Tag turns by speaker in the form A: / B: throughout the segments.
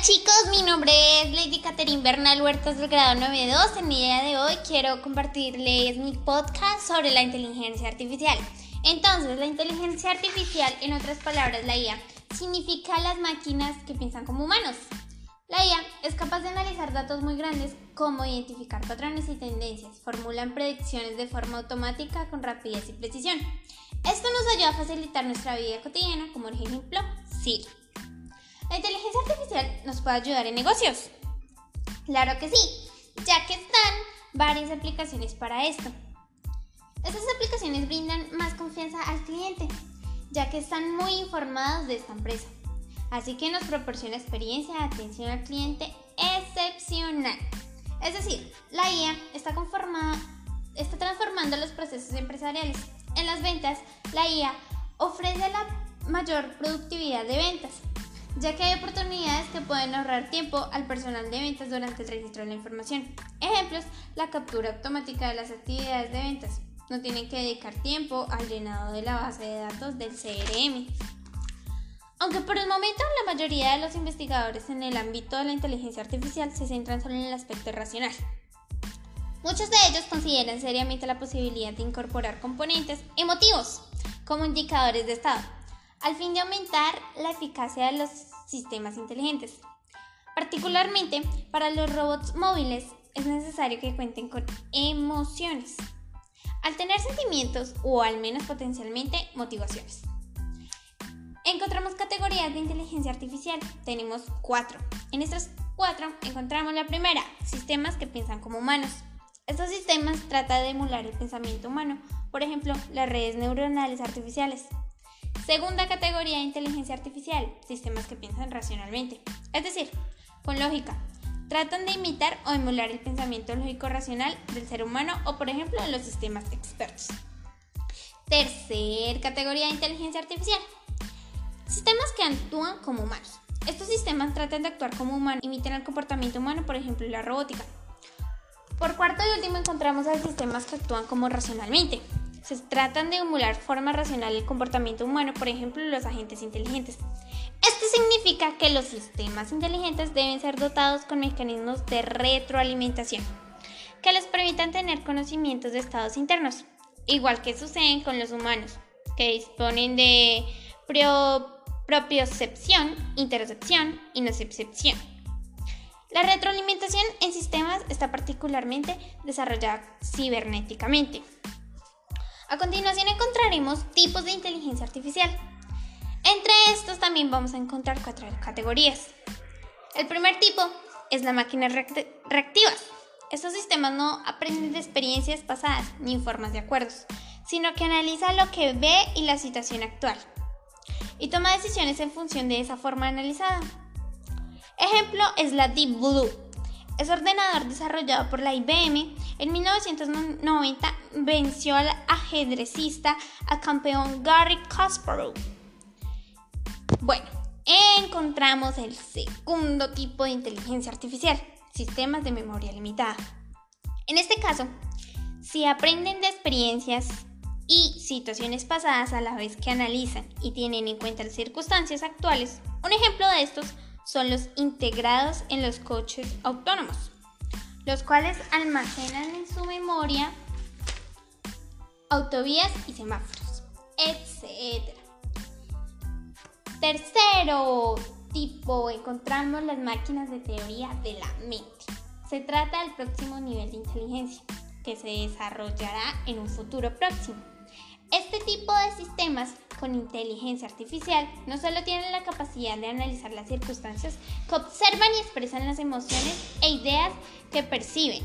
A: Chicos, mi nombre es Lady Catherine Bernal Huertas del grado 9.2. En el día de hoy quiero compartirles mi podcast sobre la inteligencia artificial. Entonces, la inteligencia artificial, en otras palabras, la IA, significa las máquinas que piensan como humanos. La IA es capaz de analizar datos muy grandes como identificar patrones y tendencias, formulan predicciones de forma automática con rapidez y precisión. Esto nos ayuda a facilitar nuestra vida cotidiana, como por ejemplo Siri. ¿La inteligencia artificial nos puede ayudar en negocios? Claro que sí, ya que están varias aplicaciones para esto. Estas aplicaciones brindan más confianza al cliente, ya que están muy informados de esta empresa. Así que nos proporciona experiencia de atención al cliente excepcional. Es decir, la IA está transformando los procesos empresariales. En las ventas, la IA ofrece la mayor productividad de ventas, ya que hay oportunidades que pueden ahorrar tiempo al personal de ventas durante el registro de la información. Ejemplos: la captura automática de las actividades de ventas. No tienen que dedicar tiempo al llenado de la base de datos del CRM. Aunque por el momento la mayoría de los investigadores en el ámbito de la inteligencia artificial se centran solo en el aspecto racional. Muchos de ellos consideran seriamente la posibilidad de incorporar componentes emotivos como indicadores de estado, al fin de aumentar la eficacia de los sistemas inteligentes. Particularmente para los robots móviles es necesario que cuenten con emociones, al tener sentimientos o al menos potencialmente motivaciones. Encontramos categorías de inteligencia artificial. Tenemos 4. En estas 4 encontramos la primera: sistemas que piensan como humanos. Estos sistemas tratan de emular el pensamiento humano, por ejemplo, las redes neuronales artificiales. Segunda categoría de inteligencia artificial: sistemas que piensan racionalmente, es decir, con lógica. Tratan de imitar o emular el pensamiento lógico-racional del ser humano o, por ejemplo, de los sistemas expertos. Tercer categoría de inteligencia artificial: sistemas que actúan como humanos. Estos sistemas tratan de actuar como humanos, imitan el comportamiento humano, por ejemplo, la robótica. Por cuarto y último encontramos a sistemas que actúan como racionalmente. Se tratan de emular forma racional el comportamiento humano, por ejemplo, los agentes inteligentes. Esto significa que los sistemas inteligentes deben ser dotados con mecanismos de retroalimentación que les permitan tener conocimientos de estados internos, igual que suceden con los humanos, que disponen de propiocepción, interocepción y nocicepción. La retroalimentación en sistemas está particularmente desarrollada cibernéticamente. A continuación encontraremos tipos de inteligencia artificial. Entre estos también vamos a encontrar 4 categorías. El primer tipo es la máquina reactivas. Estos sistemas no aprenden de experiencias pasadas ni formas de acuerdos, sino que analiza lo que ve y la situación actual, y toma decisiones en función de esa forma analizada. Ejemplo es la Deep Blue. Es ordenador desarrollado por la IBM. En 1990 venció al ajedrecista a campeón Garry Kasparov. Bueno, encontramos el segundo tipo de inteligencia artificial: sistemas de memoria limitada. En este caso, si aprenden de experiencias y situaciones pasadas a la vez que analizan y tienen en cuenta las circunstancias actuales. Un ejemplo de estos son los integrados en los coches autónomos, los cuales almacenan en su memoria autovías y semáforos, etc. Tercero tipo, encontramos las máquinas de teoría de la mente. Se trata del próximo nivel de inteligencia que se desarrollará en un futuro próximo. Este tipo de sistemas con inteligencia artificial no solo tienen la capacidad de analizar las circunstancias que observan y expresan las emociones e ideas que perciben,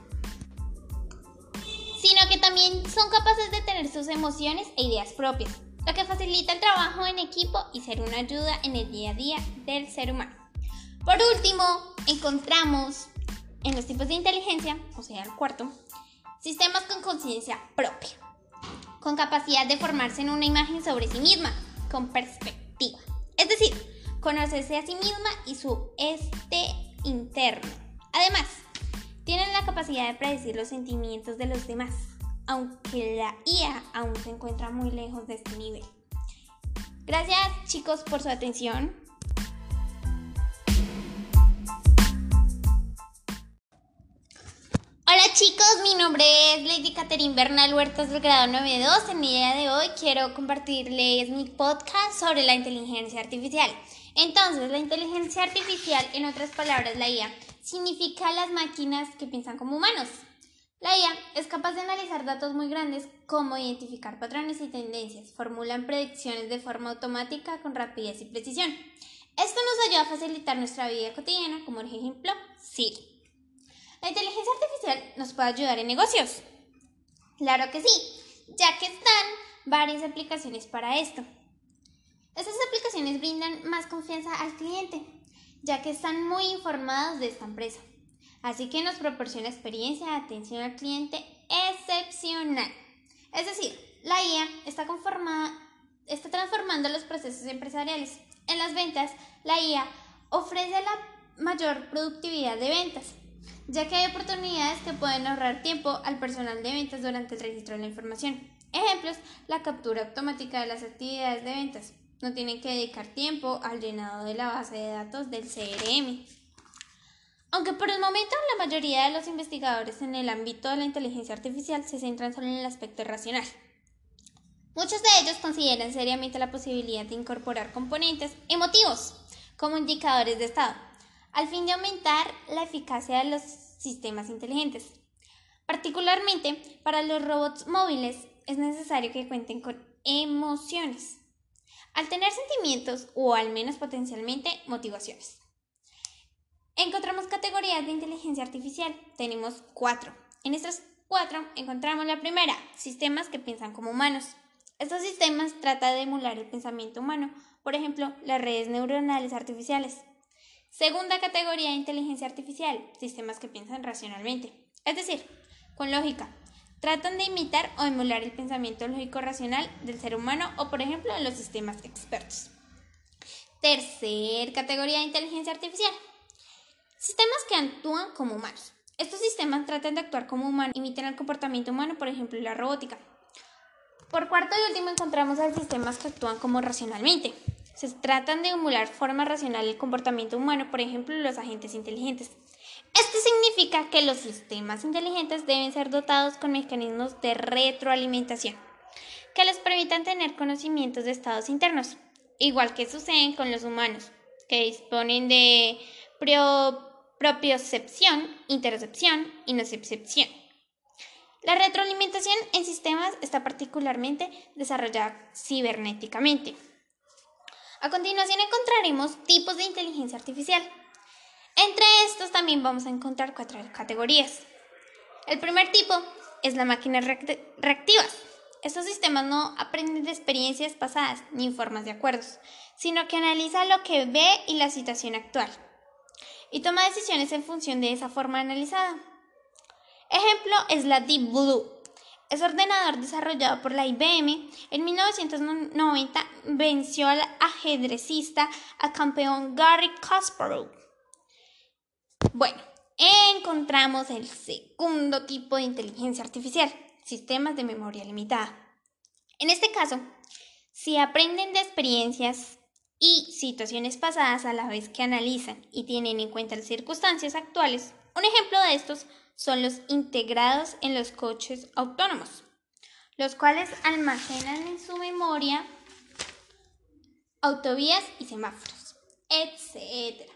A: sino que también son capaces de tener sus emociones e ideas propias, lo que facilita el trabajo en equipo y ser una ayuda en el día a día del ser humano. Por último, encontramos en los tipos de inteligencia, o sea, el cuarto, sistemas con conciencia propia, con capacidad de formarse en una imagen sobre sí misma, con perspectiva. Es decir, conocerse a sí misma y su interno. Además, tienen la capacidad de predecir los sentimientos de los demás, aunque la IA aún se encuentra muy lejos de este nivel. Gracias, chicos, por su atención. Hola chicos, mi nombre es Lady Catherine Bernal Huertas del grado 9.2. En el día de hoy quiero compartirles mi podcast sobre la inteligencia artificial. Entonces, la inteligencia artificial, en otras palabras la IA, significa las máquinas que piensan como humanos. La IA es capaz de analizar datos muy grandes como identificar patrones y tendencias, formulan predicciones de forma automática con rapidez y precisión. Esto nos ayuda a facilitar nuestra vida cotidiana, como por ejemplo Siri. ¿La inteligencia artificial nos puede ayudar en negocios? Claro que sí, ya que están varias aplicaciones para esto. Estas aplicaciones brindan más confianza al cliente, ya que están muy informados de esta empresa. Así que nos proporciona experiencia de atención al cliente excepcional. Es decir, la IA está transformando los procesos empresariales. En las ventas, la IA ofrece la mayor productividad de ventas, ya que hay oportunidades que pueden ahorrar tiempo al personal de ventas durante el registro de la información. Ejemplos: la captura automática de las actividades de ventas. No tienen que dedicar tiempo al llenado de la base de datos del CRM. Aunque por el momento la mayoría de los investigadores en el ámbito de la inteligencia artificial se centran solo en el aspecto racional. Muchos de ellos consideran seriamente la posibilidad de incorporar componentes emotivos como indicadores de estado, al fin de aumentar la eficacia de los sistemas inteligentes. Particularmente para los robots móviles es necesario que cuenten con emociones, al tener sentimientos o al menos potencialmente motivaciones. Encontramos categorías de inteligencia artificial. Tenemos 4. En estas 4 encontramos la primera: sistemas que piensan como humanos. Estos sistemas tratan de emular el pensamiento humano, por ejemplo, las redes neuronales artificiales. Segunda categoría de inteligencia artificial: sistemas que piensan racionalmente, es decir, con lógica. Tratan de imitar o emular el pensamiento lógico-racional del ser humano o, por ejemplo, los sistemas expertos. Tercer categoría de inteligencia artificial: sistemas que actúan como humanos. Estos sistemas tratan de actuar como humanos, imitan el comportamiento humano, por ejemplo, la robótica. Por cuarto y último encontramos a sistemas que actúan como racionalmente. Se tratan de emular forma racional el comportamiento humano, por ejemplo, los agentes inteligentes. Esto significa que los sistemas inteligentes deben ser dotados con mecanismos de retroalimentación que les permitan tener conocimientos de estados internos, igual que suceden con los humanos, que disponen de propiocepción, interocepción y nocicepción. La retroalimentación en sistemas está particularmente desarrollada cibernéticamente. A continuación encontraremos tipos de inteligencia artificial. Entre estos también vamos a encontrar 4 categorías. El primer tipo es la máquina reactivas. Estos sistemas no aprenden de experiencias pasadas ni formas de acuerdos, sino que analiza lo que ve y la situación actual, y toma decisiones en función de esa forma analizada. Ejemplo es la Deep Blue. Es ordenador desarrollado por la IBM. En 1990 venció al ajedrecista a campeón Garry Kasparov. Bueno, encontramos el segundo tipo de inteligencia artificial: sistemas de memoria limitada. En este caso, si aprenden de experiencias y situaciones pasadas a la vez que analizan y tienen en cuenta las circunstancias actuales. Un ejemplo de estos son los integrados en los coches autónomos, los cuales almacenan en su memoria autovías y semáforos, etc.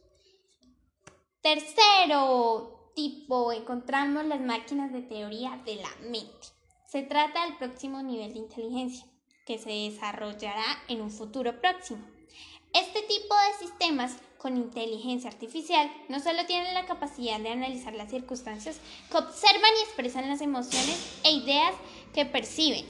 A: Tercero tipo, encontramos las máquinas de teoría de la mente. Se trata del próximo nivel de inteligencia que se desarrollará en un futuro próximo. Este tipo de sistemas con inteligencia artificial no solo tienen la capacidad de analizar las circunstancias que observan y expresan las emociones e ideas que perciben,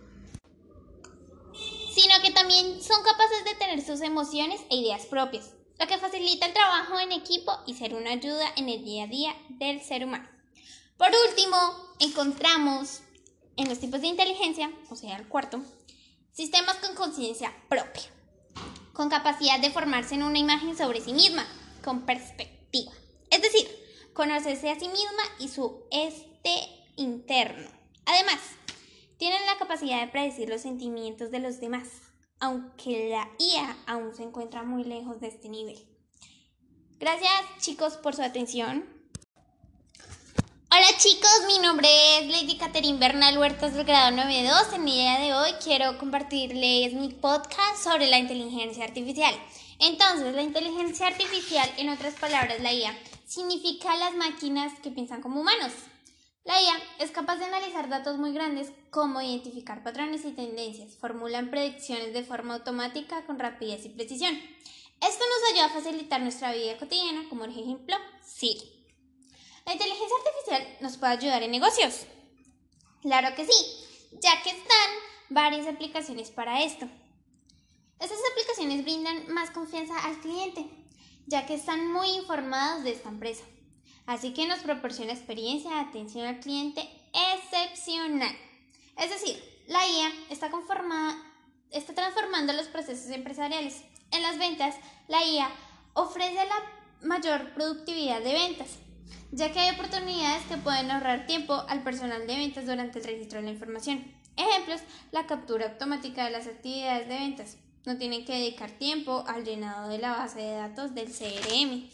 A: sino que también son capaces de tener sus emociones e ideas propias, lo que facilita el trabajo en equipo y ser una ayuda en el día a día del ser humano. Por último, encontramos en los tipos de inteligencia, o sea, el cuarto, sistemas con conciencia propia, con capacidad de formarse en una imagen sobre sí misma, con perspectiva. Es decir, conocerse a sí misma y su interno. Además, tienen la capacidad de predecir los sentimientos de los demás, aunque la IA aún se encuentra muy lejos de este nivel. Gracias, chicos, por su atención. Hola chicos, mi nombre es Lady Catherine Bernal Huertas del grado 9.2. En el día de hoy quiero compartirles mi podcast sobre la inteligencia artificial. Entonces, la inteligencia artificial, en otras palabras, la IA, significa las máquinas que piensan como humanos. La IA es capaz de analizar datos muy grandes como identificar patrones y tendencias, formulan predicciones de forma automática con rapidez y precisión. Esto nos ayuda a facilitar nuestra vida cotidiana, como por ejemplo Siri. ¿La inteligencia artificial nos puede ayudar en negocios? Claro que sí, ya que están varias aplicaciones para esto. Estas aplicaciones brindan más confianza al cliente, ya que están muy informados de esta empresa. Así que nos proporciona experiencia de atención al cliente excepcional. Es decir, la IA está transformando los procesos empresariales. En las ventas, la IA ofrece la mayor productividad de ventas, ya que hay oportunidades que pueden ahorrar tiempo al personal de ventas durante el registro de la información. Ejemplos: la captura automática de las actividades de ventas. No tienen que dedicar tiempo al llenado de la base de datos del CRM.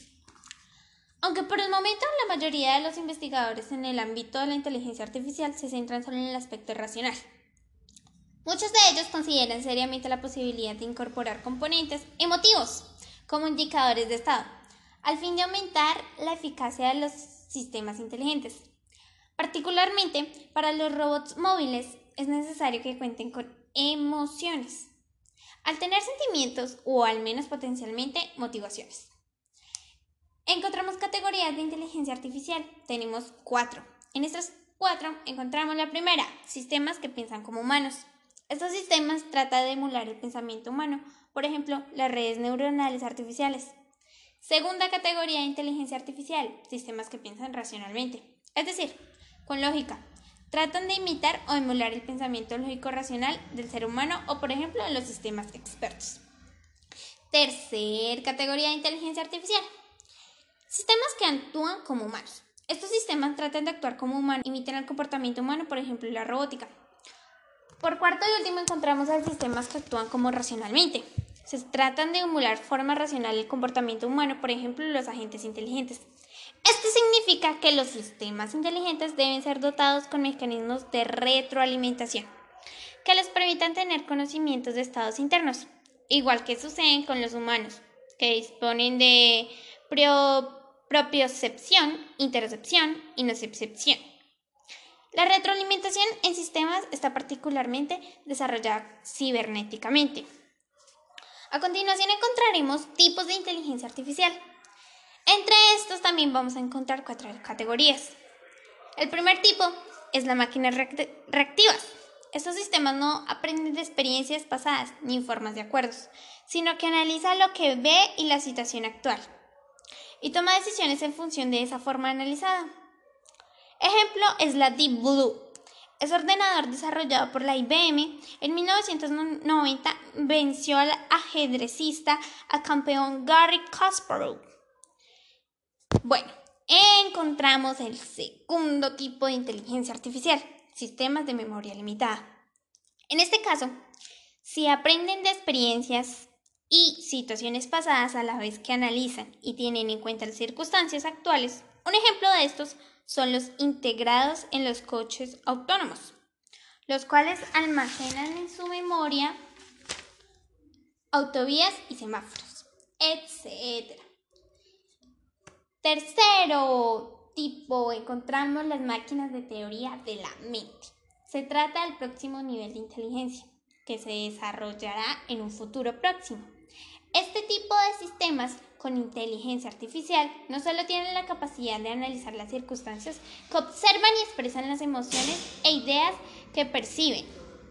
A: Aunque por el momento la mayoría de los investigadores en el ámbito de la inteligencia artificial se centran solo en el aspecto racional. Muchos de ellos consideran seriamente la posibilidad de incorporar componentes emotivos como indicadores de estado, al fin de aumentar la eficacia de los sistemas inteligentes. Particularmente para los robots móviles es necesario que cuenten con emociones, al tener sentimientos o al menos potencialmente motivaciones. Encontramos categorías de inteligencia artificial. Tenemos 4. En estas 4 encontramos la primera: sistemas que piensan como humanos. Estos sistemas tratan de emular el pensamiento humano, por ejemplo, las redes neuronales artificiales. Segunda categoría de inteligencia artificial: sistemas que piensan racionalmente, es decir, con lógica. Tratan de imitar o emular el pensamiento lógico racional del ser humano o, por ejemplo, de los sistemas expertos. Tercer categoría de inteligencia artificial: sistemas que actúan como humanos. Estos sistemas tratan de actuar como humanos, imitan el comportamiento humano, por ejemplo, la robótica. Por cuarto y último encontramos a sistemas que actúan como racionalmente. Se tratan de emular forma racional el comportamiento humano, por ejemplo, los agentes inteligentes. Esto significa que los sistemas inteligentes deben ser dotados con mecanismos de retroalimentación que les permitan tener conocimientos de estados internos, igual que suceden con los humanos, que disponen de propiocepción, interocepción y nocicepción. La retroalimentación en sistemas está particularmente desarrollada cibernéticamente. A continuación encontraremos tipos de inteligencia artificial. Entre estos también vamos a encontrar 4 categorías. El primer tipo es la máquinas reactivas. Estos sistemas no aprenden de experiencias pasadas ni formas de acuerdos, sino que analiza lo que ve y la situación actual, y toma decisiones en función de esa forma analizada. Ejemplo es la Deep Blue. Es ordenador desarrollado por la IBM. En 1990 venció al ajedrecista, al campeón Garry Kasparov. Bueno, encontramos el segundo tipo de inteligencia artificial: sistemas de memoria limitada. En este caso, si aprenden de experiencias y situaciones pasadas a la vez que analizan y tienen en cuenta las circunstancias actuales. Un ejemplo de estos son los integrados en los coches autónomos, los cuales almacenan en su memoria autovías y semáforos, etc. Tercero tipo, encontramos las máquinas de teoría de la mente. Se trata del próximo nivel de inteligencia, que se desarrollará en un futuro próximo. Este tipo de sistemas con inteligencia artificial no solo tienen la capacidad de analizar las circunstancias que observan y expresan las emociones e ideas que perciben,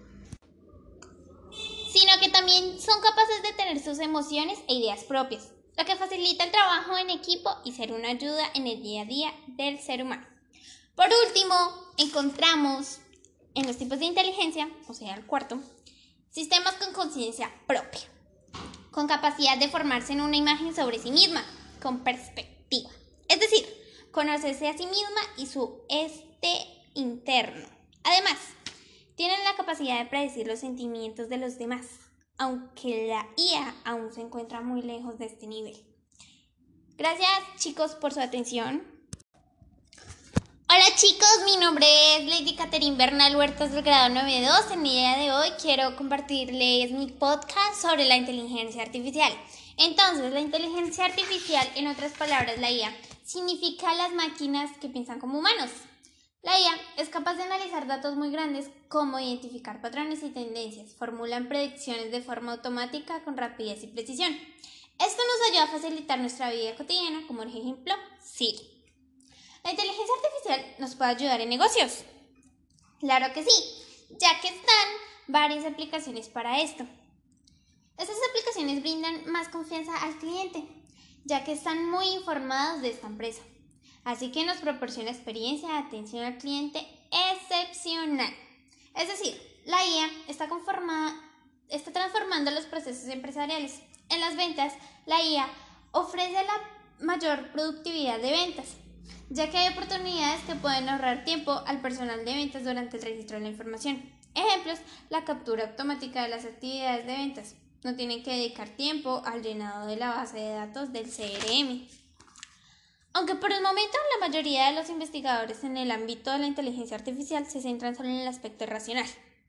A: sino que también son capaces de tener sus emociones e ideas propias, lo que facilita el trabajo en equipo y ser una ayuda en el día a día del ser humano. Por último, encontramos en los tipos de inteligencia, o sea, el cuarto, sistemas con conciencia propia, con capacidad de formarse en una imagen sobre sí misma, con perspectiva. Es decir, conocerse a sí misma y su interno. Además, tienen la capacidad de predecir los sentimientos de los demás, aunque la IA aún se encuentra muy lejos de este nivel. Gracias, chicos, por su atención. Hola, Chicos, mi nombre es Lady Catherine Bernal Huertas del grado 9.2. En el día de hoy quiero compartirles mi podcast sobre la inteligencia artificial. Entonces, la inteligencia artificial, en otras palabras, la IA, significa las máquinas que piensan como humanos. La IA es capaz de analizar datos muy grandes como identificar patrones y tendencias, formulan predicciones de forma automática con rapidez y precisión. Esto nos ayuda a facilitar nuestra vida cotidiana, como por ejemplo Siri. ¿La inteligencia artificial nos puede ayudar en negocios? Claro que sí, ya que están varias aplicaciones para esto. Estas aplicaciones brindan más confianza al cliente, ya que están muy informados de esta empresa. Así que nos proporciona experiencia de atención al cliente excepcional. Es decir, la IA está transformando los procesos empresariales. En las ventas, la IA ofrece la mayor productividad de ventas, ya que hay oportunidades que pueden ahorrar tiempo al personal de ventas durante el registro de la información. Ejemplos: la captura automática de las actividades de ventas. No tienen que dedicar tiempo al llenado de la base de datos del CRM. Aunque por el momento la mayoría de los investigadores en el ámbito de la inteligencia artificial se centran solo en el aspecto racional.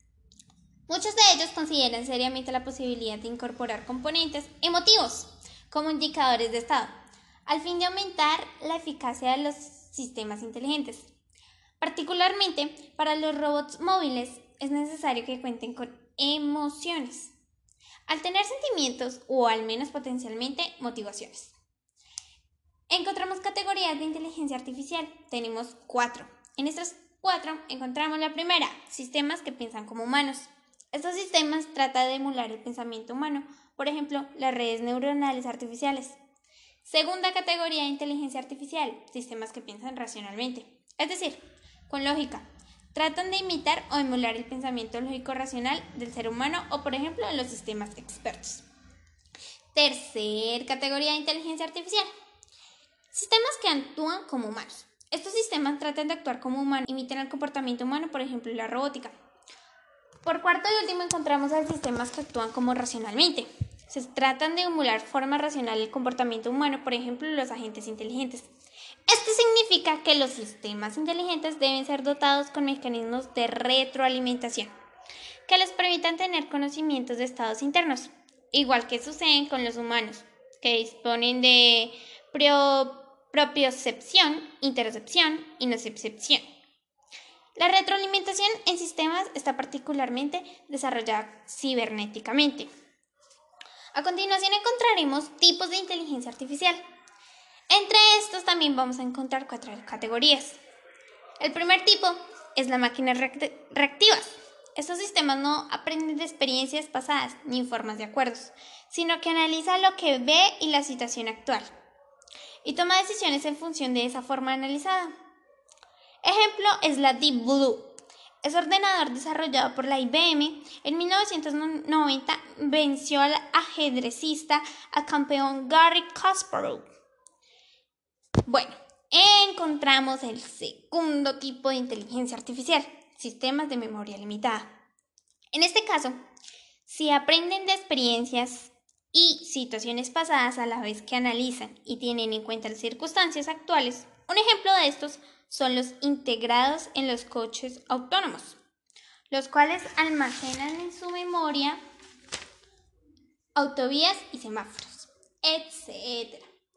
A: Muchos de ellos consideran seriamente la posibilidad de incorporar componentes emotivos como indicadores de estado, al fin de aumentar la eficacia de los sistemas inteligentes. Particularmente para los robots móviles es necesario que cuenten con emociones, al tener sentimientos o al menos potencialmente motivaciones. Encontramos categorías de inteligencia artificial. Tenemos 4. En estas 4 encontramos la primera: sistemas que piensan como humanos. Estos sistemas tratan de emular el pensamiento humano, por ejemplo, las redes neuronales artificiales. Segunda categoría de inteligencia artificial: sistemas que piensan racionalmente, es decir, con lógica. Tratan de imitar o emular el pensamiento lógico-racional del ser humano o, por ejemplo, de los sistemas expertos. Tercer categoría de inteligencia artificial: sistemas que actúan como humanos. Estos sistemas tratan de actuar como humanos, imitan el comportamiento humano, por ejemplo, la robótica. Por cuarto y último encontramos a sistemas que actúan como racionalmente. Se tratan de emular forma racional el comportamiento humano, por ejemplo, los agentes inteligentes. Esto significa que los sistemas inteligentes deben ser dotados con mecanismos de retroalimentación que les permitan tener conocimientos de estados internos, igual que suceden con los humanos, que disponen de propiocepción, interocepción y nocicepción. La retroalimentación en sistemas está particularmente desarrollada cibernéticamente. A continuación encontraremos tipos de inteligencia artificial. Entre estos también vamos a encontrar 4 categorías. El primer tipo es la máquinas reactivas. Estos sistemas no aprenden de experiencias pasadas ni formas de acuerdos, sino que analizan lo que ve y la situación actual, y toma decisiones en función de esa forma analizada. Ejemplo es la Deep Blue. Es ordenador desarrollado por la IBM. En 1990 venció al ajedrecista a campeón Garry Kasparov. Bueno, encontramos el segundo tipo de inteligencia artificial: sistemas de memoria limitada. En este caso, si aprenden de experiencias y situaciones pasadas a la vez que analizan y tienen en cuenta las circunstancias actuales. Un ejemplo de estos son los integrados en los coches autónomos, los cuales almacenan en su memoria autovías y semáforos, etc.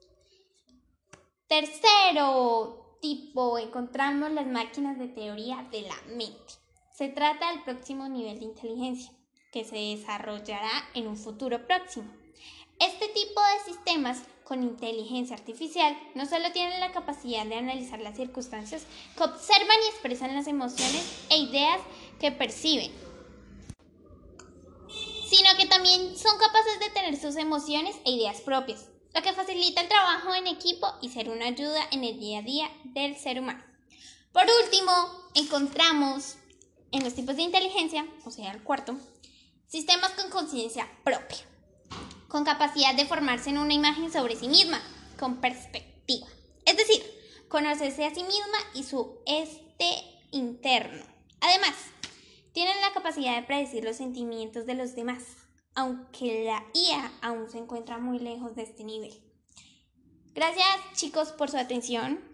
A: Tercero tipo, encontramos las máquinas de teoría de la mente. Se trata del próximo nivel de inteligencia que se desarrollará en un futuro próximo. Este tipo de sistemas con inteligencia artificial no solo tienen la capacidad de analizar las circunstancias que observan y expresan las emociones e ideas que perciben, sino que también son capaces de tener sus emociones e ideas propias, lo que facilita el trabajo en equipo y ser una ayuda en el día a día del ser humano. Por último, encontramos en los tipos de inteligencia, o sea, el cuarto, sistemas con conciencia propia, con capacidad de formarse en una imagen sobre sí misma, con perspectiva. Es decir, conocerse a sí misma y su interno. Además, tienen la capacidad de predecir los sentimientos de los demás, aunque la IA aún se encuentra muy lejos de este nivel. Gracias, chicos, por su atención.